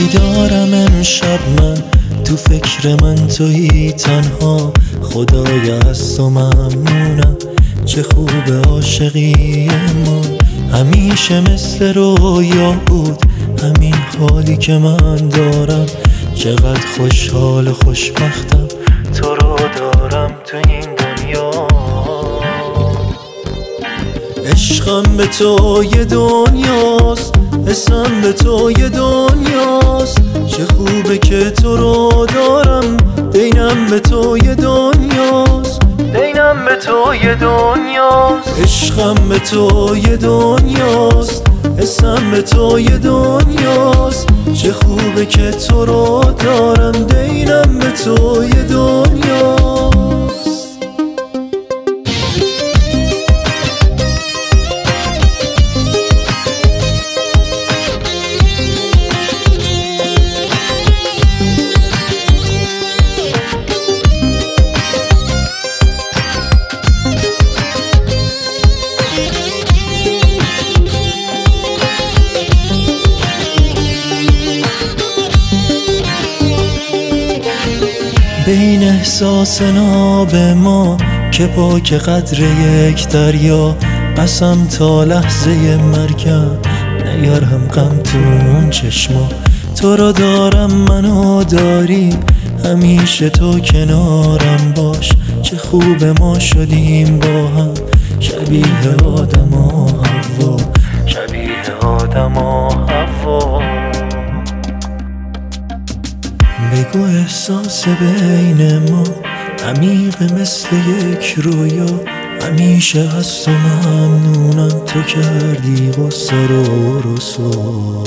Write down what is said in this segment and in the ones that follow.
بیدارم امشب من، تو فکر من تویی تنها. خدای از تو ممنونم، چه خوب عاشقی ما. همیشه مثل رویا بود همین حالی که من دارم. چقدر خوشحال و خوشبختم تو رو دارم تو این دنیا. عشقم به تو یه دنیاست، حسم به تو یه دنیاست. چه خوبه که تو رو دارم، دینم به تو یه دنیاست، دینم به تو یه دنیاست. عشقم به تو یه دنیاست، حسم به تو یه دنیاست. چه خوبه که تو رو دارم، دینم به تو یه دنیاست. بین احساس ناب ما که پاک قدر یک دریا. قسم تا لحظه مرگم نیارم غم تو اون چشما. تو رو دارم منو داری، همیشه تو کنارم باش. چه خوب ما شدیم با هم، شبیه آدم و حوا، شبیه آدم و حوا. بگو احساس بین ما عمیق مثل یک رویا. همیشه از تو ممنونم، تو کردی غصه رو رسوا.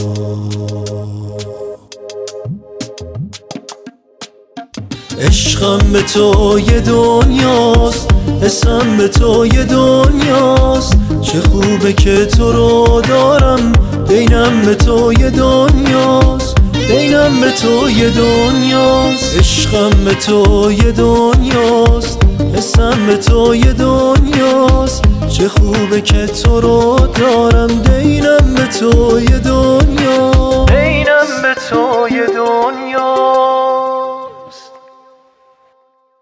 عشقم به تو یه دنیاست، حسم به تو یه دنیاست. چه خوبه که تو رو دارم، دینم به تو یه دنیاست، دینم به تو یه دنیاست. عشقم به تو یه دنیاست، حسم به تو یه دنیاست. چه خوبه که تو رو دارم، دینم به تو یه دنیا، دینم به تو یه دنیا.